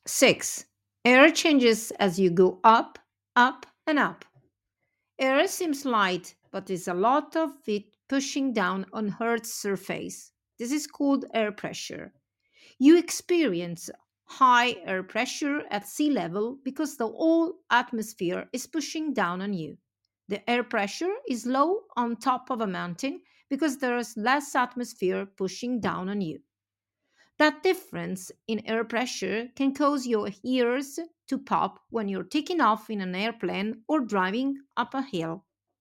6. Air changes as you go up, up, and up. Air seems light, but there's a lot of it pushing down on Earth's surface. This is called air pressure. You experience high air pressure at sea level because the whole atmosphere is pushing down on you. The air pressure is low on top of a mountain because there is less atmosphere pushing down on you. That difference in air pressure can cause your ears to pop when you're taking off in an airplane or driving up a hill.